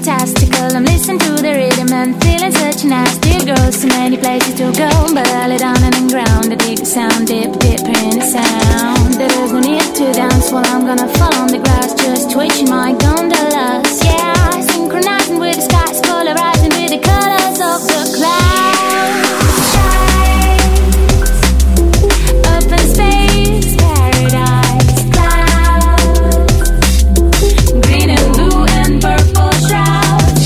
fantastical. I'm listening to the rhythm and feeling such a nasty girl. So many places to go, but I lay down on the ground. I dig the sound, dip, deeper in the sound. There's no need to dance while I'm gonna fall on the grass, just twitching my gondolas. Yeah, synchronizing with the skies, polarizing with the colors of the clouds. Open space, paradise, clouds. Green and blue and purple shrouds.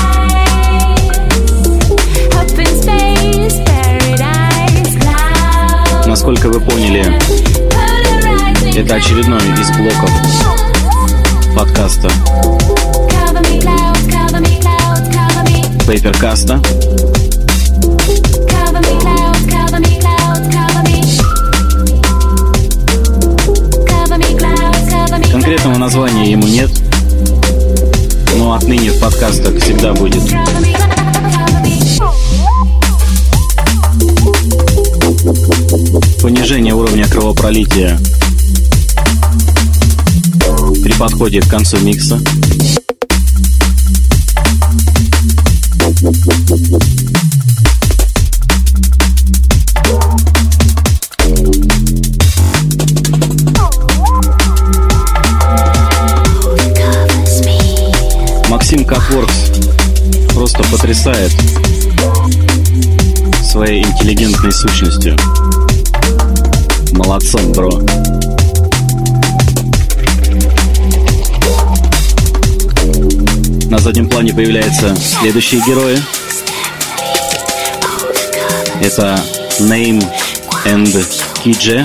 Open space, paradise, clouds. Насколько вы поняли, это очередной из блоков подкаста Papercast. Конкретного названия ему нет, но отныне в подкастах всегда будет. Понижение уровня кровопролития при подходе к концу микса. Максим Катворкс просто потрясает своей интеллигентной сущностью. Молодцом, бро. На заднем плане появляются следующие герои. Это Name and KJ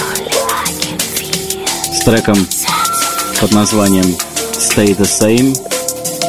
с треком под названием Stay the Same.